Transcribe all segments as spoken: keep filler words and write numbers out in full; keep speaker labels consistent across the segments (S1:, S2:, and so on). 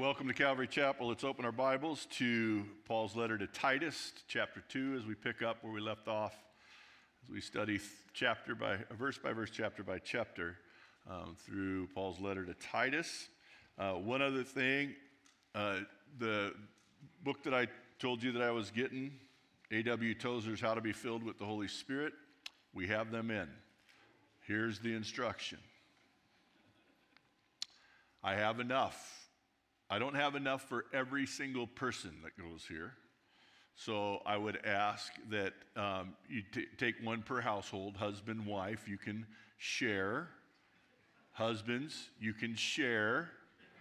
S1: Welcome to Calvary Chapel. Let's open our Bibles to Paul's letter to Titus, chapter two, as we pick up where we left off, as we study chapter by verse by verse, chapter by chapter, um, through Paul's letter to Titus. Uh, one other thing, uh, the book that I told you that I was getting, A W Tozer's How to Be Filled with the Holy Spirit, we have them in. Here's the instruction. I have enough. I don't have enough for every single person that goes here. So I would ask that um, you t- take one per household, husband, wife, you can share. Husbands, you can share.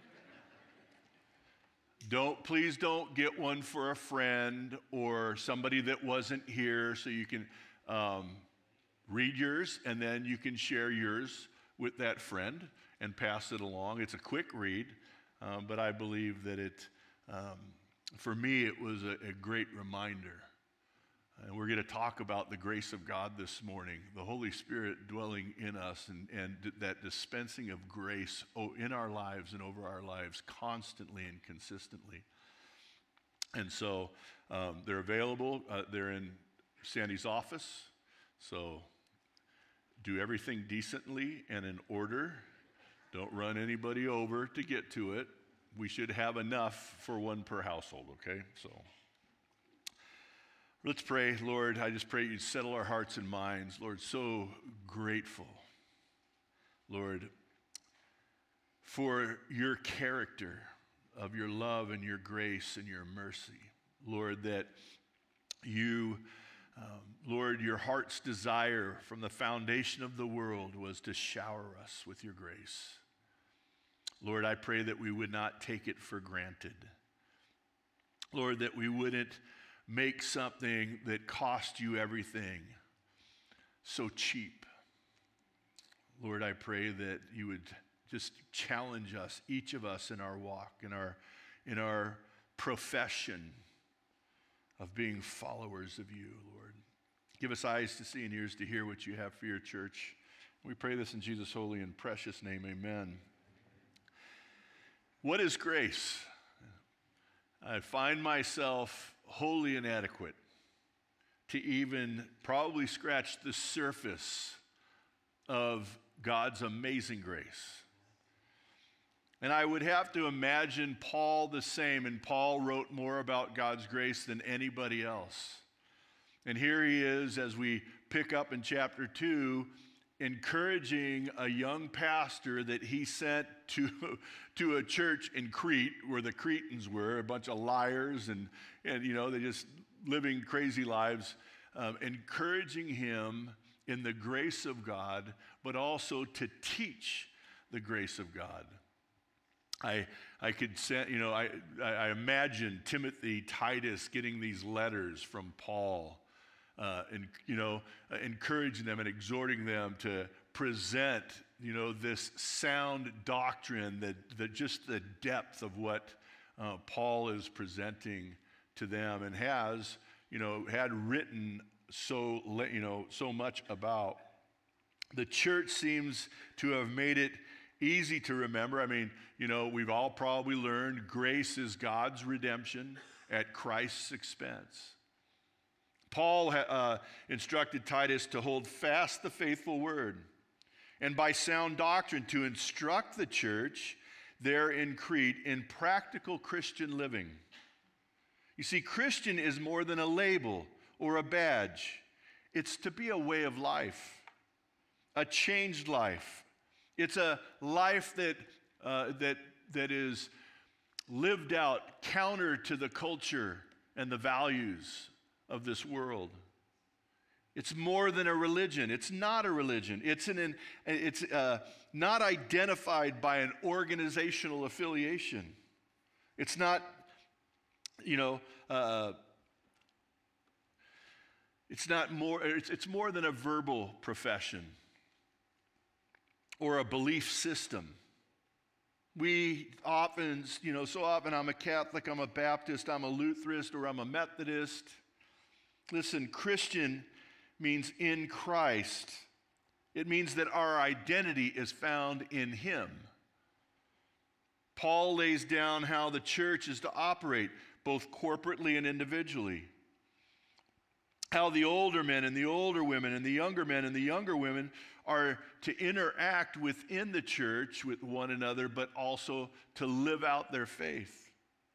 S1: Don't, please don't get one for a friend or somebody that wasn't here, so you can um, read yours and then you can share yours with that friend and pass it along. It's a quick read. Um, but I believe that it, um, for me, it was a, a great reminder. And we're going to talk about the grace of God this morning, the Holy Spirit dwelling in us and, and that dispensing of grace in our lives and over our lives constantly and consistently. And so um, they're available. Uh, they're in Sandy's office. So do everything decently and in order. Don't run anybody over to get to it. We should have enough for one per household, okay? So let's pray. Lord, I just pray you'd settle our hearts and minds. Lord, so grateful, Lord, for your character of your love and your grace and your mercy. Lord, that you, um, Lord, your heart's desire from the foundation of the world was to shower us with your grace. Lord, I pray that we would not take it for granted. Lord, that we wouldn't make something that cost you everything so cheap. Lord, I pray that you would just challenge us, each of us in our walk, in our, in our profession of being followers of you, Lord. Give us eyes to see and ears to hear what you have for your church. We pray this in Jesus' holy and precious name, amen. What is grace? I find myself wholly inadequate to even probably scratch the surface of God's amazing grace. And I would have to imagine Paul the same, and Paul wrote more about God's grace than anybody else. And here he is, as we pick up in chapter two, encouraging a young pastor that he sent to, to a church in Crete where the Cretans were, a bunch of liars and, and you know, they just living crazy lives, um, encouraging him in the grace of God, but also to teach the grace of God. I I could send, you know, I, I imagine Timothy, Titus getting these letters from Paul, Uh, and, you know, uh, encouraging them and exhorting them to present, you know, this sound doctrine, that, that just the depth of what uh, Paul is presenting to them and has, you know, had written so, you know, so much about. The church seems to have made it easy to remember. I mean, you know, we've all probably learned grace is God's redemption at Christ's expense. Paul uh, instructed Titus to hold fast the faithful word, and by sound doctrine to instruct the church there in Crete in practical Christian living. You see, Christian is more than a label or a badge. It's to be a way of life, a changed life. It's a life that uh, that that is lived out counter to the culture and the values of this world. It's more than a religion. It's not a religion. It's an it's uh, not identified by an organizational affiliation. It's not, you know, uh, it's not more. It's, it's more than a verbal profession or a belief system. We often, you know, so often I'm a Catholic, I'm a Baptist, I'm a Lutheranist, or I'm a Methodist. Listen, Christian means in Christ. It means that our identity is found in Him. Paul lays down how the church is to operate, both corporately and individually. How the older men and the older women and the younger men and the younger women are to interact within the church with one another, but also to live out their faith.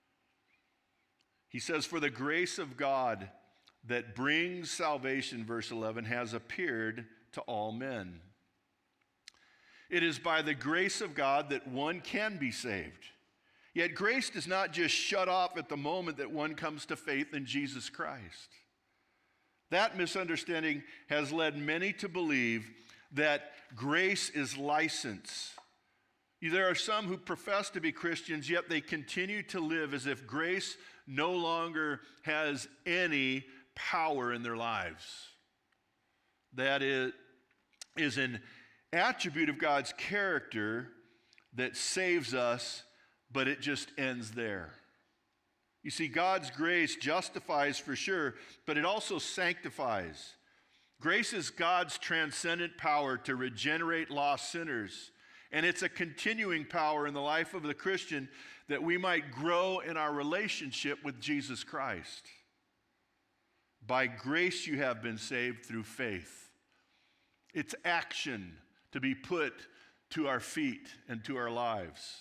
S1: He says, for the grace of God that brings salvation, verse eleven, has appeared to all men. It is by the grace of God that one can be saved. Yet grace does not just shut off at the moment that one comes to faith in Jesus Christ. That misunderstanding has led many to believe that grace is license. There are some who profess to be Christians, yet they continue to live as if grace no longer has any power in their lives. That is, is an attribute of God's character that saves us, but it just ends there. You see, God's grace justifies for sure, but it also sanctifies. Grace is God's transcendent power to regenerate lost sinners. And it's a continuing power in the life of the Christian that we might grow in our relationship with Jesus Christ. By grace you have been saved through faith. It's action to be put to our feet and to our lives.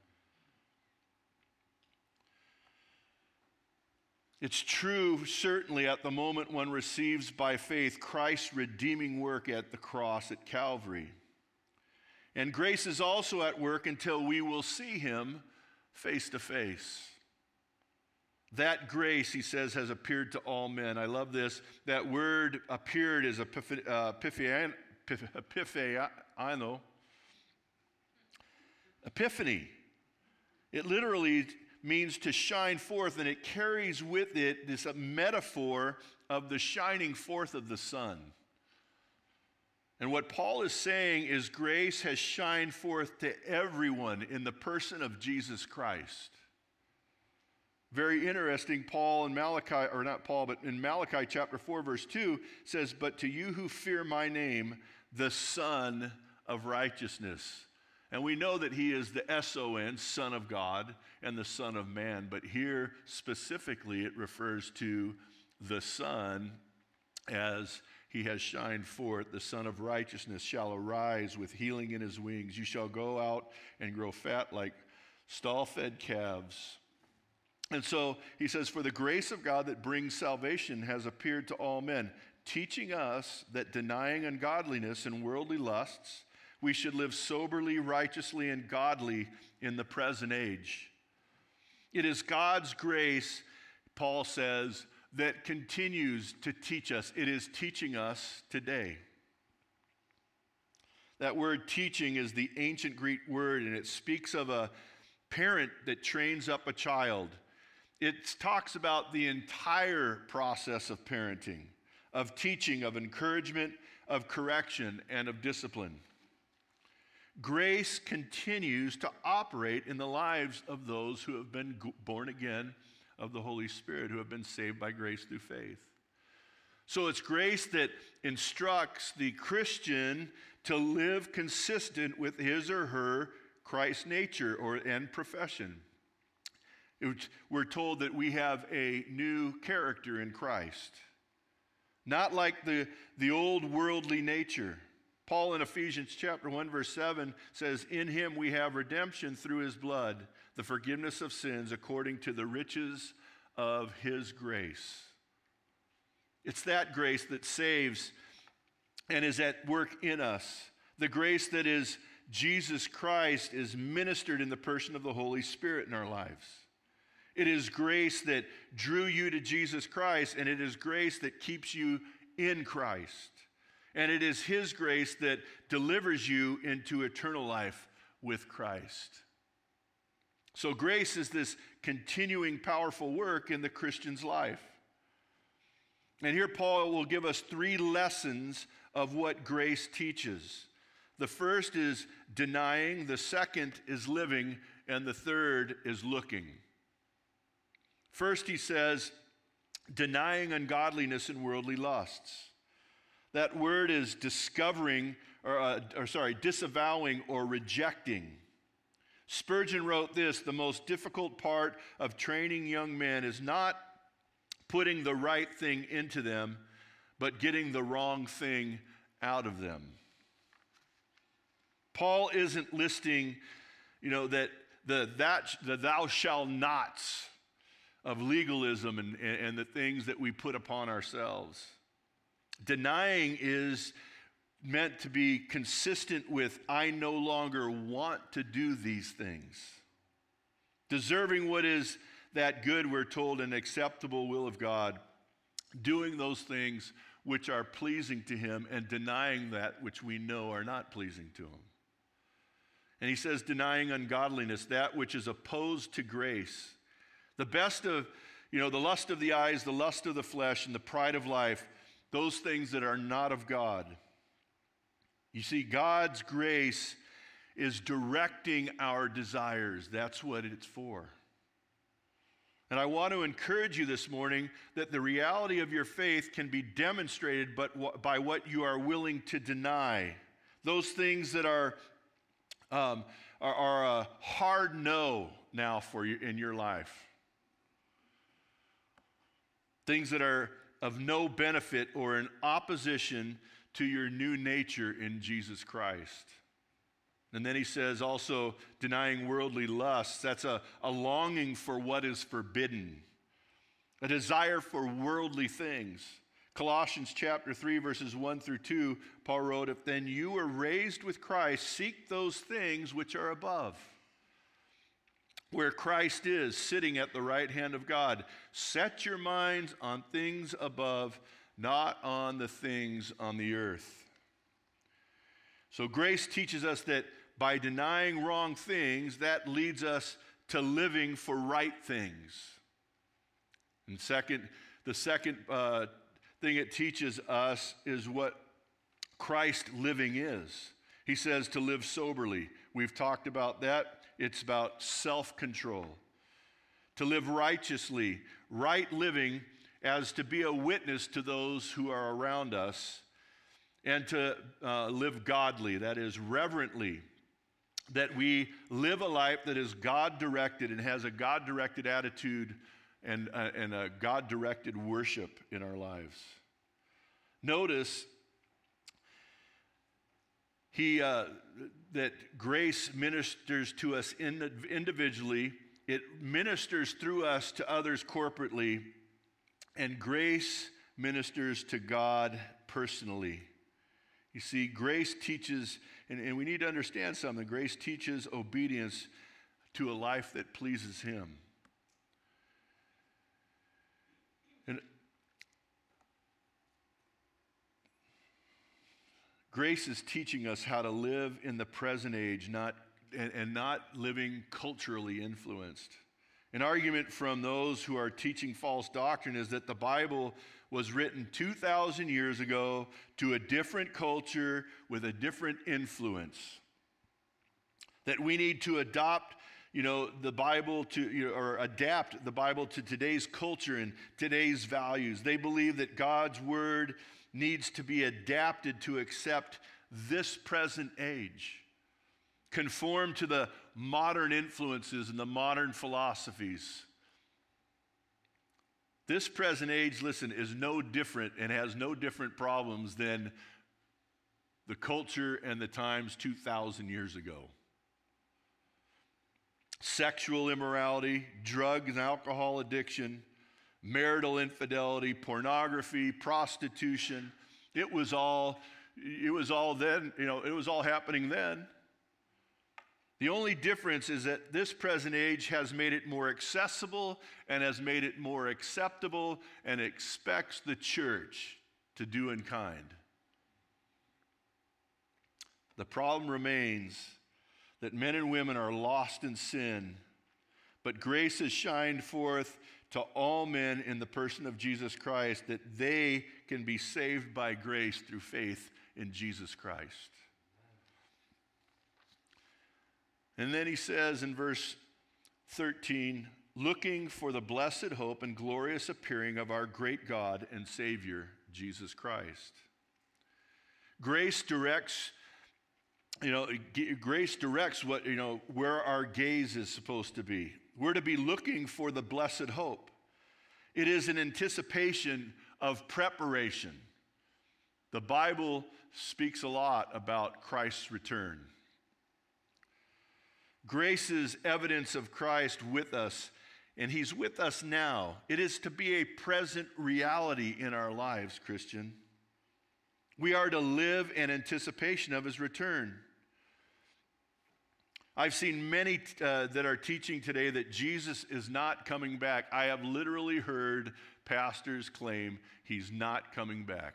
S1: It's true, certainly, at the moment one receives by faith Christ's redeeming work at the cross at Calvary. And grace is also at work until we will see him face to face. That grace, he says, has appeared to all men. I love this. That word appeared is epiphaino. Epiphany. It literally means to shine forth, and it carries with it this metaphor of the shining forth of the sun. And what Paul is saying is grace has shined forth to everyone in the person of Jesus Christ. Very interesting, Paul in Malachi, or not Paul, but in Malachi chapter four, verse two, says, but to you who fear my name, the Son of Righteousness. And we know that he is the S O N, Son of God, and the Son of Man. But here, specifically, it refers to the Son as he has shined forth. The Son of Righteousness shall arise with healing in his wings. You shall go out and grow fat like stall-fed calves. And so he says, for the grace of God that brings salvation has appeared to all men, teaching us that denying ungodliness and worldly lusts, we should live soberly, righteously, and godly in the present age. It is God's grace, Paul says, that continues to teach us. It is teaching us today. That word teaching is the ancient Greek word, and it speaks of a parent that trains up a child. It talks about the entire process of parenting, of teaching, of encouragement, of correction, and of discipline. Grace continues to operate in the lives of those who have been born again of the Holy Spirit, who have been saved by grace through faith. So it's grace that instructs the Christian to live consistent with his or her Christ nature or and profession. It, we're told that we have a new character in Christ, not like the, the old worldly nature. Paul in Ephesians chapter one, verse seven says, in him we have redemption through his blood, the forgiveness of sins according to the riches of his grace. It's that grace that saves and is at work in us. The grace that is Jesus Christ is ministered in the person of the Holy Spirit in our lives. It is grace that drew you to Jesus Christ, and it is grace that keeps you in Christ. And it is his grace that delivers you into eternal life with Christ. So grace is this continuing powerful work in the Christian's life. And here Paul will give us three lessons of what grace teaches. The first is denying, the second is living, and the third is looking. First, he says, denying ungodliness and worldly lusts. That word is discovering, or, uh, or sorry, disavowing or rejecting. Spurgeon wrote this: the most difficult part of training young men is not putting the right thing into them, but getting the wrong thing out of them. Paul isn't listing, you know, that the that the thou shalt nots of legalism and, and the things that we put upon ourselves. Denying is meant to be consistent with, I no longer want to do these things. Deserving what is that good, we're told, an acceptable will of God, doing those things which are pleasing to him and denying that which we know are not pleasing to him. And he says, denying ungodliness, that which is opposed to grace. The best of, you know, the lust of the eyes, the lust of the flesh, and the pride of life, those things that are not of God. You see, God's grace is directing our desires. That's what it's for. And I want to encourage you this morning that the reality of your faith can be demonstrated but by what you are willing to deny. Those things that are, um, are, are a hard no now for you in your life. Things that are of no benefit or in opposition to your new nature in Jesus Christ. And then he says also, denying worldly lusts, that's a, a longing for what is forbidden, a desire for worldly things. Colossians chapter three, verses one through two, Paul wrote, if then you were raised with Christ, seek those things which are above, where Christ is, sitting at the right hand of God. Set your minds on things above, not on the things on the earth. So grace teaches us that by denying wrong things, that leads us to living for right things. And second, the second uh, thing it teaches us is what Christ living is. He says to live soberly. We've talked about that. It's about self-control. To live righteously, right living as to be a witness to those who are around us, and to uh, live godly, that is reverently, that we live a life that is God-directed and has a God-directed attitude and, uh, and a God-directed worship in our lives. Notice he, uh, that grace ministers to us in, individually, it ministers through us to others corporately, and grace ministers to God personally. You see, grace teaches, and, and we need to understand something, grace teaches obedience to a life that pleases him. And grace is teaching us how to live in the present age, not and, and not living culturally influenced. An argument from those who are teaching false doctrine is that the Bible was written two thousand years ago to a different culture with a different influence. That we need to adopt, you know, the Bible to, you know, or adapt the Bible to today's culture and today's values. They believe that God's word needs to be adapted to accept this present age, conform to the modern influences and the modern philosophies. This present age, listen, is no different and has no different problems than the culture and the times two thousand years ago. Sexual immorality, drug and alcohol addiction, marital infidelity, pornography, prostitution. It was all, it was all then, you know, it was all happening then. The only difference is that this present age has made it more accessible and has made it more acceptable and expects the church to do in kind. The problem remains that men and women are lost in sin, but grace has shined forth to all men in the person of Jesus Christ, that they can be saved by grace through faith in Jesus Christ. And then he says in verse thirteen, looking for the blessed hope and glorious appearing of our great God and Savior, Jesus Christ. Grace directs you know, grace directs what, you know, where our gaze is supposed to be. We're to be looking for the blessed hope. It is an anticipation of preparation. The Bible speaks a lot about Christ's return. Grace is evidence of Christ with us, and he's with us now. It is to be a present reality in our lives, Christian. We are to live in anticipation of his return. I've seen many uh, that are teaching today that Jesus is not coming back. I have literally heard pastors claim he's not coming back.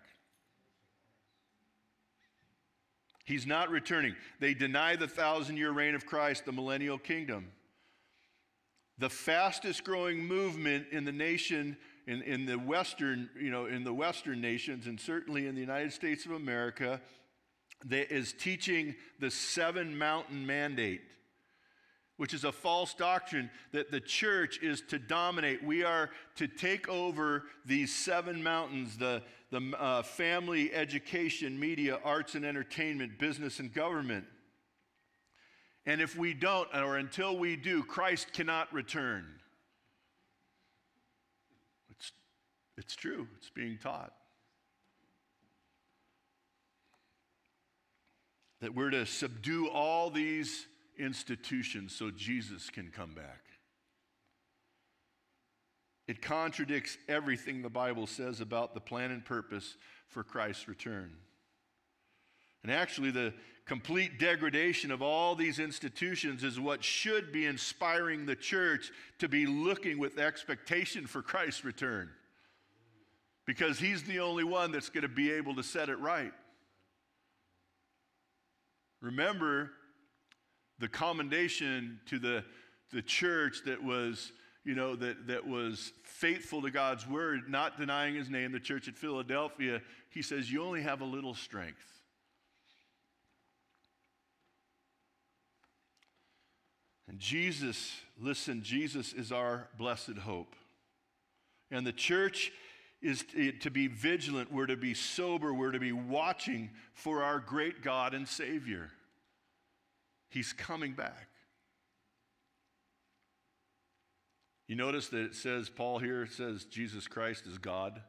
S1: He's not returning. They deny the thousand-year reign of Christ, the millennial kingdom. The fastest growing movement in the nation, in, in the Western, you know, in the Western nations, and certainly in the United States of America, that is teaching the seven mountain mandate, which is a false doctrine that the church is to dominate. We are to take over these seven mountains, the, the uh, family, education, media, arts and entertainment, business and government. And if we don't, or until we do, Christ cannot return. It's, it's true. It's being taught. That we're to subdue all these institutions so Jesus can come back. It contradicts everything the Bible says about the plan and purpose for Christ's return. And actually, the complete degradation of all these institutions is what should be inspiring the church to be looking with expectation for Christ's return. Because he's the only one that's going to be able to set it right. Remember the commendation to the, the church that was, you know, that, that was faithful to God's word, not denying his name, the church at Philadelphia. He says, you only have a little strength. And Jesus, listen, Jesus is our blessed hope. And the church is to be vigilant. We're to be sober. We're to be watching for our great God and Savior. He's coming back. You notice that it says, Paul here says Jesus Christ is God.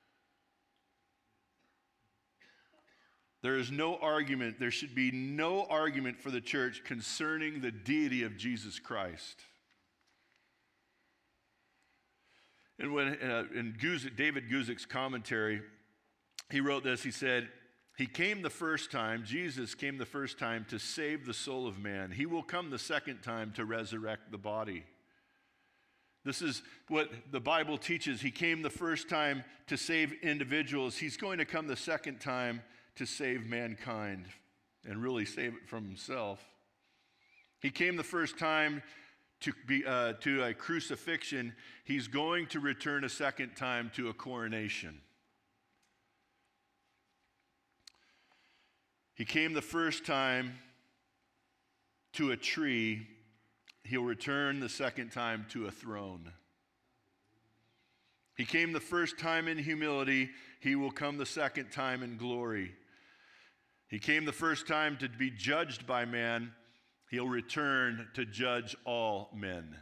S1: There is no argument, there should be no argument for the church concerning the deity of Jesus Christ. And when uh, in Guzik, David Guzik's commentary, he wrote this, he said, he came the first time, Jesus came the first time to save the soul of man. He will come the second time to resurrect the body. This is what the Bible teaches. He came the first time to save individuals. He's going to come the second time to save mankind and really save it from himself. He came the first time to be uh, to a crucifixion. He's going to return a second time to a coronation. He came the first time to a tree. He'll return the second time to a throne. He came the first time in humility. He will come the second time in glory. He came the first time to be judged by man. He'll return to judge all men.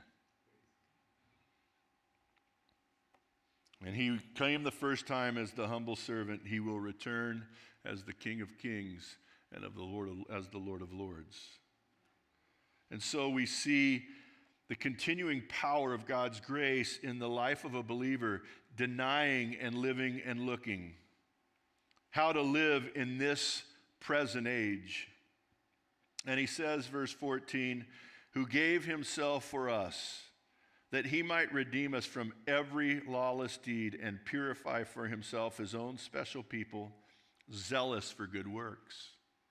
S1: And he came the first time as the humble servant. He will return as the King of Kings and of the Lord of, as the Lord of Lords. And so we see the continuing power of God's grace in the life of a believer, denying and living and looking. How to live in this present age. And he says, verse fourteen, who gave himself for us, that he might redeem us from every lawless deed and purify for himself his own special people, zealous for good works.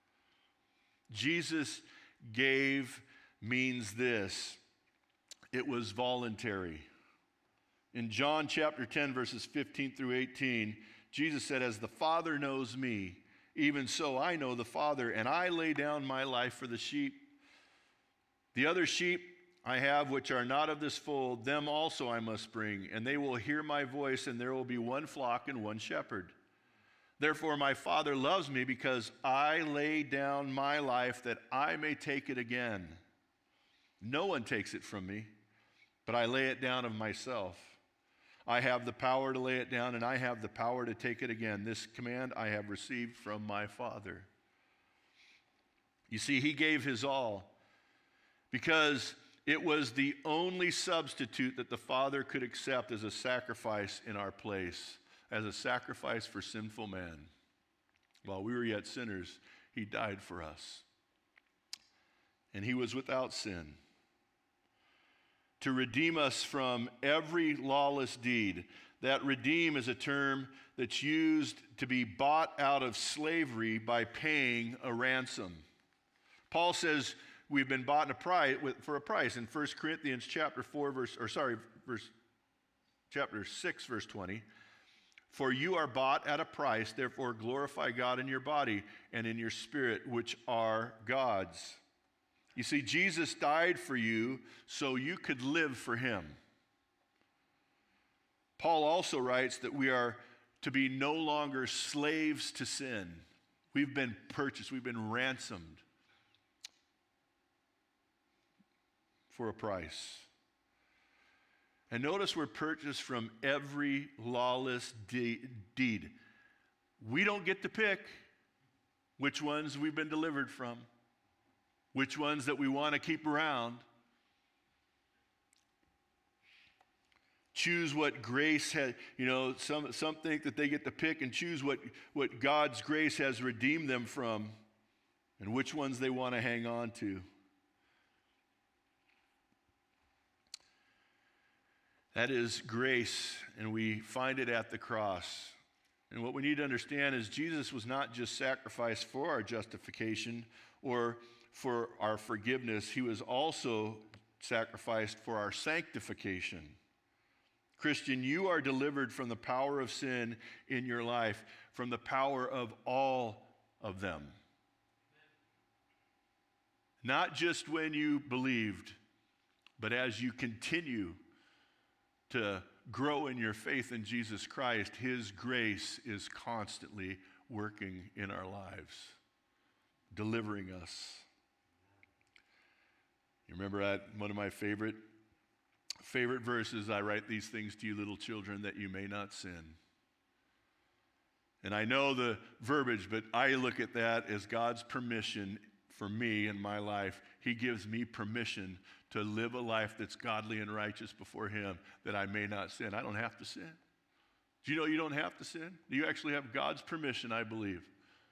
S1: Jesus gave means this: it was voluntary. In John chapter ten, verses fifteen through eighteen, Jesus said, as the Father knows me, even so I know the Father, and I lay down my life for the sheep. The other sheep I have which are not of this fold, them also I must bring, and they will hear my voice, and there will be one flock and one shepherd. Therefore, my Father loves me because I lay down my life that I may take it again. No one takes it from me, but I lay it down of myself. I have the power to lay it down, and I have the power to take it again. This command I have received from my Father. You see, he gave his all because it was the only substitute that the Father could accept as a sacrifice in our place, as a sacrifice for sinful man. While we were yet sinners, he died for us. And he was without sin, to redeem us from every lawless deed. That redeem is a term that's used to be bought out of slavery by paying a ransom. Paul says we've been bought in a price, for a price in First Corinthians chapter four, verse, or sorry, verse, chapter six, verse twenty. For you are bought at a price, therefore glorify God in your body and in your spirit, which are God's. You see, Jesus died for you so you could live for him. Paul also writes that we are to be no longer slaves to sin. We've been purchased, we've been ransomed for a price. And notice we're purchased from every lawless de- deed. We don't get to pick which ones we've been delivered from, which ones that we want to keep around. Choose what grace has, you know, some, some think that they get to pick and choose what, what God's grace has redeemed them from and which ones they want to hang on to. That is grace, and we find it at the cross. And what we need to understand is Jesus was not just sacrificed for our justification or for our forgiveness. He was also sacrificed for our sanctification. Christian, you are delivered from the power of sin in your life, from the power of all of them. Not just when you believed, but as you continue to grow in your faith in Jesus Christ, his grace is constantly working in our lives, delivering us. You remember that one of my favorite favorite verses, I write these things to you little children that you may not sin. And I know the verbiage, but I look at that as God's permission for me in my life. He gives me permission to live a life that's godly and righteous before him, that I may not sin. I don't have to sin. Do you know you don't have to sin? You actually have God's permission, I believe.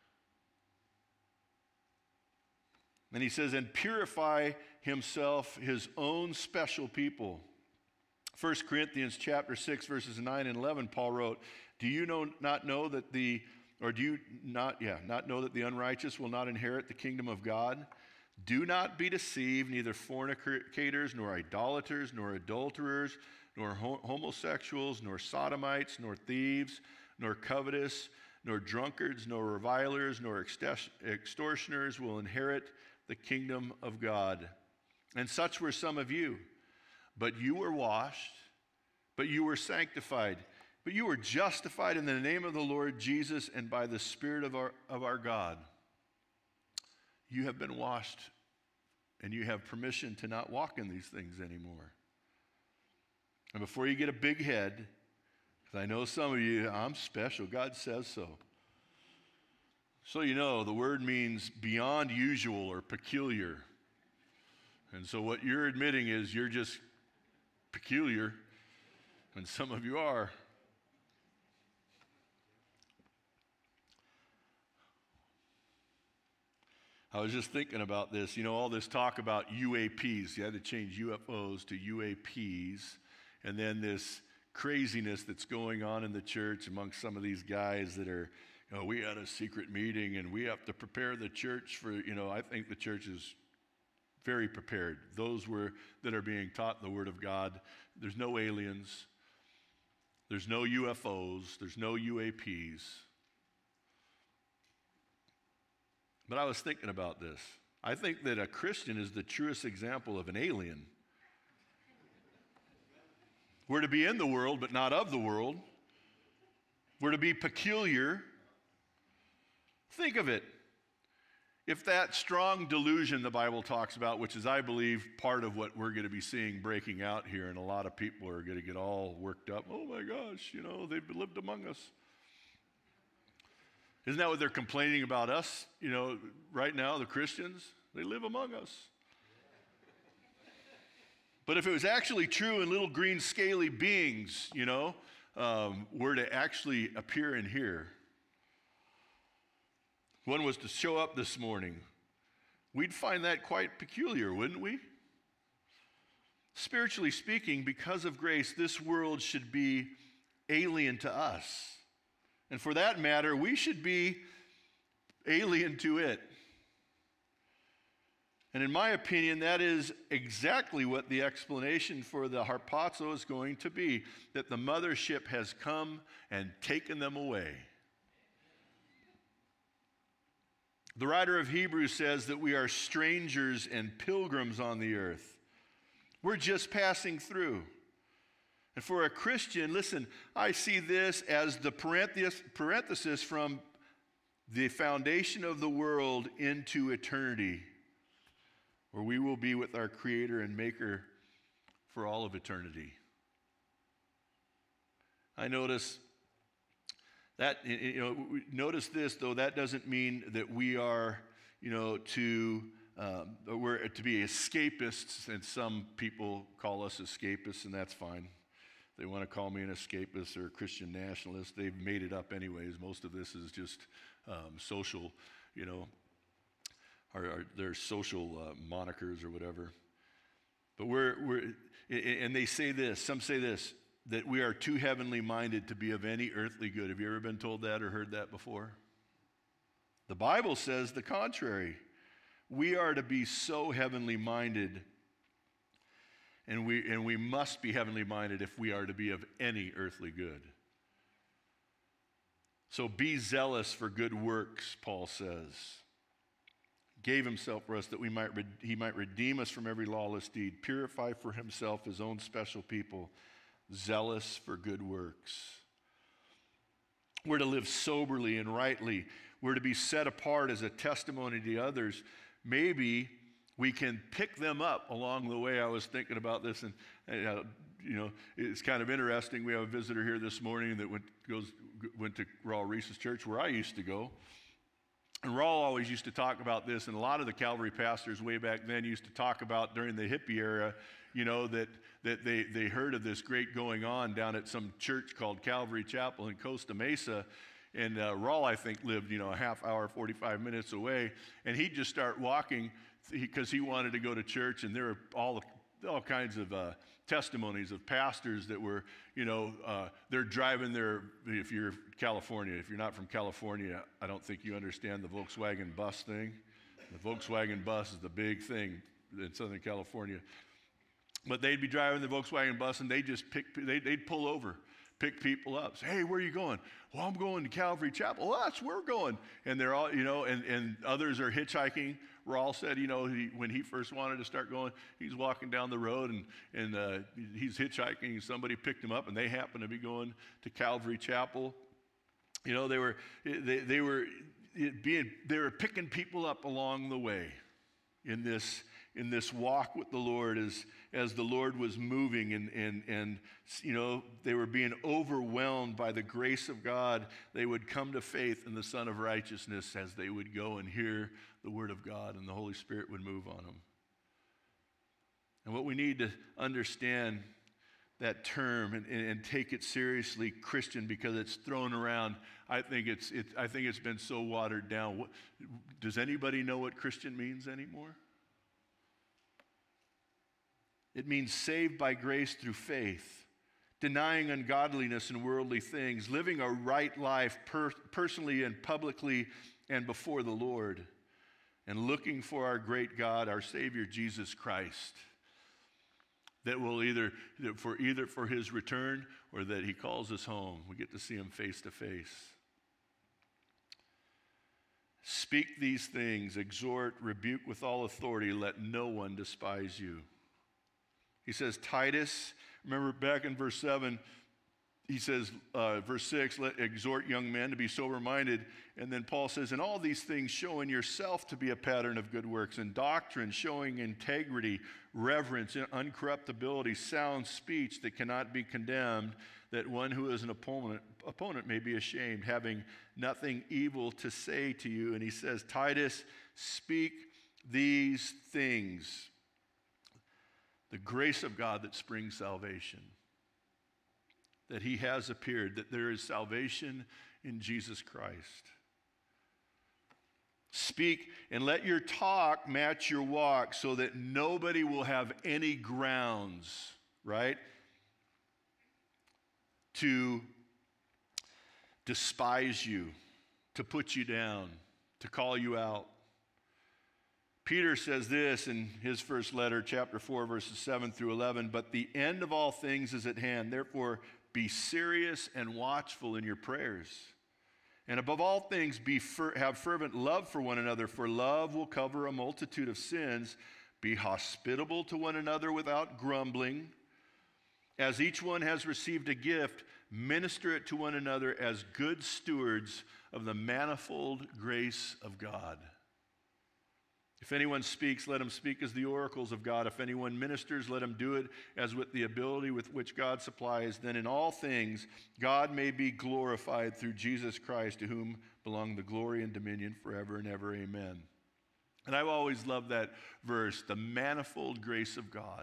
S1: And he says, and purify himself, his own special people. First Corinthians chapter six, verses nine and eleven, Paul wrote, do you know, not know that the, or do you not, yeah, not know that the unrighteous will not inherit the kingdom of God? Do not be deceived, neither fornicators, nor idolaters, nor adulterers, nor homosexuals, nor sodomites, nor thieves, nor covetous, nor drunkards, nor revilers, nor extortioners will inherit the kingdom of God. And such were some of you. But you were washed, but you were sanctified, but you were justified in the name of the Lord Jesus and by the Spirit of our, of our God. You have been washed, and you have permission to not walk in these things anymore. And before you get a big head, because I know some of you, I'm special, God says so. So you know, the word means beyond usual or peculiar. And so what you're admitting is you're just peculiar, and some of you are. I was just thinking about this. You know, all this talk about U A Ps. You had to change U F Os to U A Ps. And then this craziness that's going on in the church amongst some of these guys that are, you know, we had a secret meeting and we have to prepare the church for, you know, I think the church is very prepared. Those were that are being taught the Word of God. There's no aliens. There's no U F Os. There's no U A Ps. But I was thinking about this. I think that a Christian is the truest example of an alien. We're to be in the world, but not of the world. We're to be peculiar, Think of it. If that strong delusion the Bible talks about, which is, I believe, part of what we're going to be seeing breaking out here, and a lot of people are going to get all worked up. Oh my gosh, you know, they've lived among us. Isn't that what they're complaining about us, you know, right now, the Christians? They live among us. But if it was actually true and little green scaly beings, you know, um, were to actually appear in here, one was to show up this morning, we'd find that quite peculiar, wouldn't we? Spiritually speaking, because of grace, this world should be alien to us. And for that matter, we should be alien to it. And in my opinion, that is exactly what the explanation for the harpazo is going to be, that the mothership has come and taken them away. The writer of Hebrews says that we are strangers and pilgrims on the earth. We're just passing through. And for a Christian, listen, I see this as the parenthesis, parenthesis from the foundation of the world into eternity, where we will be with our Creator and Maker for all of eternity. I notice that, you know, notice this, though, that doesn't mean that we are, you know, to, um, we're to be escapists, and some people call us escapists, and that's fine. They want to call me an escapist or a Christian nationalist. They've made it up anyways. Most of this is just um, social, you know, or, or their social uh, monikers or whatever. But we're, we're, and they say this, some say this, that we are too heavenly minded to be of any earthly good. Have you ever been told that or heard that before? The Bible says the contrary. We are to be so heavenly minded, and we, and we must be heavenly minded if we are to be of any earthly good. So be zealous for good works, Paul says. Gave himself for us that we might re- he might redeem us from every lawless deed, purify for himself his own special people, zealous for good works. We're to live soberly and rightly. We're to be set apart as a testimony to others. Maybe we can pick them up along the way. I was thinking about this, and uh, you know, it's kind of interesting. We have a visitor here this morning that went goes went to Raul Reese's church, where I used to go. And Raul always used to talk about this, and a lot of the Calvary pastors way back then used to talk about during the hippie era, you know, that, that they, they heard of this great going on down at some church called Calvary Chapel in Costa Mesa. And uh, Raul, I think, lived, you know, a half hour, forty-five minutes away. And he'd just start walking because he wanted to go to church, and there were all, all kinds of uh, testimonies of pastors that were, you know, uh, they're driving their, if you're California, if you're not from California, I don't think you understand the Volkswagen bus thing. The Volkswagen bus is the big thing in Southern California. But they'd be driving the Volkswagen bus, and they'd just pick, they'd, they'd pull over, pick people up, say, hey, where are you going? Well, I'm going to Calvary Chapel. Well, that's where we're going. And they're all, you know, and, and others are hitchhiking. Raul said, you know, he, when he first wanted to start going, he's walking down the road, and, and uh, he's hitchhiking, and somebody picked him up, and they happened to be going to Calvary Chapel. You know, they were, they, they were being, they were picking people up along the way in this, in this walk with the Lord as, as the Lord was moving, and, and, and, you know, they were being overwhelmed by the grace of God. They would come to faith in the Son of Righteousness as they would go and hear the Word of God, and the Holy Spirit would move on them. And what we need to understand that term and, and, and take it seriously, Christian, because it's thrown around. I think it's, it, I think it's been so watered down. What, does anybody know what Christian means anymore? It means saved by grace through faith, denying ungodliness and worldly things, living a right life per- personally and publicly and before the Lord, and looking for our great God, our Savior, Jesus Christ, that will either, for either for his return or that he calls us home. We get to see him face to face. Speak these things, exhort, rebuke with all authority, let no one despise you. He says, Titus, remember back in verse seven, he says, uh, verse six, let exhort young men to be sober-minded. And then Paul says, in all these things, showing yourself to be a pattern of good works, and doctrine, showing integrity, reverence, uncorruptibility, sound speech that cannot be condemned, that one who is an opponent, opponent may be ashamed, having nothing evil to say to you. And he says, Titus, speak these things. The grace of God that springs salvation, that he has appeared, that there is salvation in Jesus Christ. Speak and let your talk match your walk so that nobody will have any grounds, right, to despise you, to put you down, to call you out. Peter says this in his first letter, chapter four, verses seven through eleven, but the end of all things is at hand. Therefore, be serious and watchful in your prayers. And above all things, be fer- have fervent love for one another, for love will cover a multitude of sins. Be hospitable to one another without grumbling. As each one has received a gift, minister it to one another as good stewards of the manifold grace of God. If anyone speaks, let him speak as the oracles of God. If anyone ministers, let him do it as with the ability with which God supplies. Then in all things, God may be glorified through Jesus Christ, to whom belong the glory and dominion forever and ever. Amen. And I've always loved that verse, the manifold grace of God.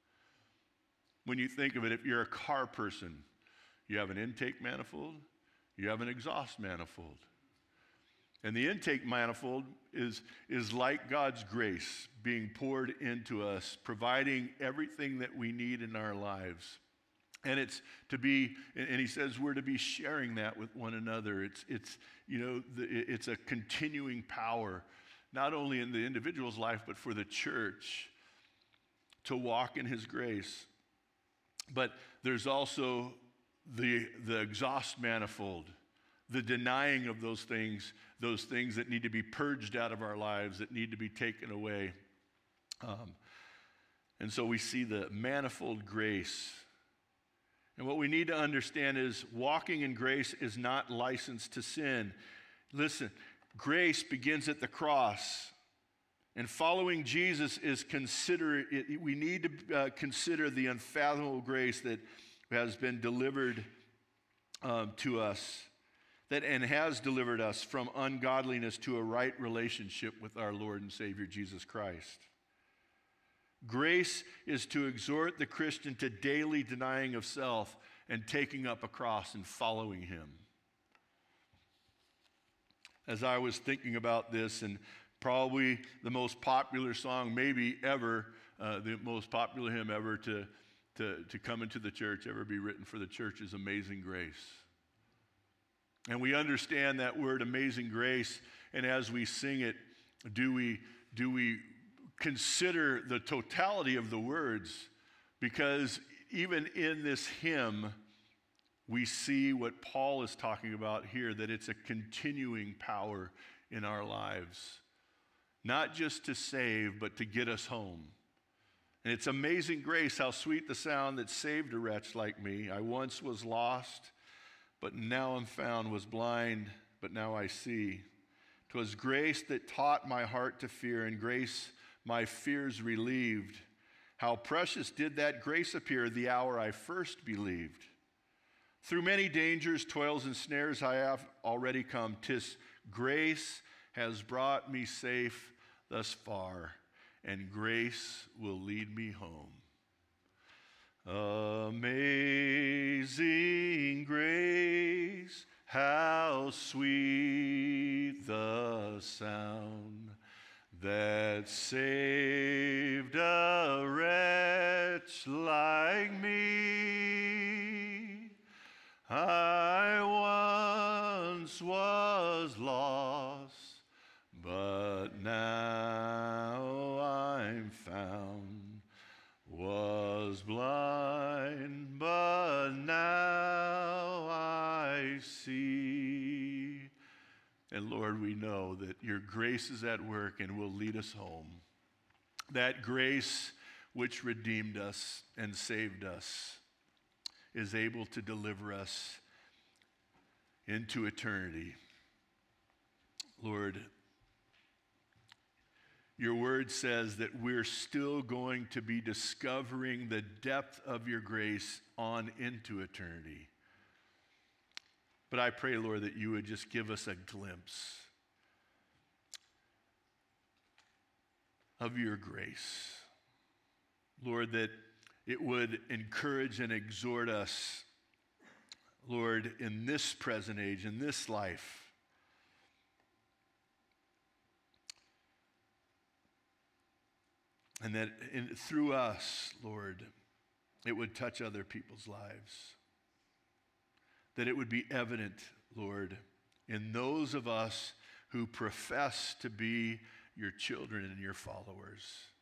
S1: When you think of it, if you're a car person, you have an intake manifold, you have an exhaust manifold. And the intake manifold is, is like God's grace being poured into us, providing everything that we need in our lives. And it's to be, and he says we're to be sharing that with one another. It's, it's you know, the, it's a continuing power, not only in the individual's life, but for the church to walk in his grace. But there's also the, the exhaust manifold, the denying of those things, those things that need to be purged out of our lives, that need to be taken away. Um, and so we see the manifold grace. And what we need to understand is walking in grace is not license to sin. Listen, grace begins at the cross. And following Jesus is consider, it, we need to uh, consider the unfathomable grace that has been delivered um, to us. That and has delivered us from ungodliness to a right relationship with our Lord and Savior Jesus Christ. Grace is to exhort the Christian to daily denying of self and taking up a cross and following him. As I was thinking about this, and probably the most popular song maybe ever, uh, the most popular hymn ever to, to, to come into the church, ever be written for the church, is Amazing Grace. And we understand that word, amazing grace, and as we sing it, do we, do we consider the totality of the words? Because even in this hymn, we see what Paul is talking about here, that it's a continuing power in our lives. Not just to save, but to get us home. And it's amazing grace, how sweet the sound that saved a wretch like me. I once was lost, but now I'm found, was blind, but now I see. 'Twas grace that taught my heart to fear, and grace my fears relieved. How precious did that grace appear the hour I first believed. Through many dangers, toils, and snares I have already come. 'Tis grace has brought me safe thus far, and grace will lead me home. Amazing grace, how sweet the sound that saved a wretch like me. I once was lost, but now I'm found. Was blind, but now I see. And Lord, we know that your grace is at work and will lead us home. That grace which redeemed us and saved us is able to deliver us into eternity. Lord, your word says that we're still going to be discovering the depth of your grace on into eternity. But I pray, Lord, that you would just give us a glimpse of your grace. Lord, that it would encourage and exhort us, Lord, in this present age, in this life. And that in, through us, Lord, it would touch other people's lives. That it would be evident, Lord, in those of us who profess to be your children and your followers.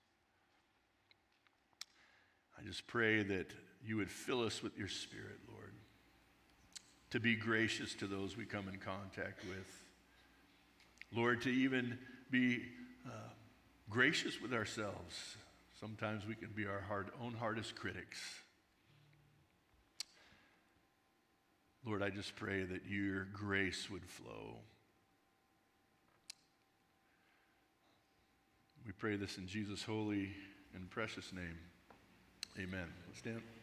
S1: I just pray that you would fill us with your Spirit, Lord, to be gracious to those we come in contact with. Lord, to even be uh, gracious with ourselves. Sometimes we can be our hard, own hardest critics. Lord, I just pray that your grace would flow. We pray this in Jesus' holy and precious name. Amen. Stand.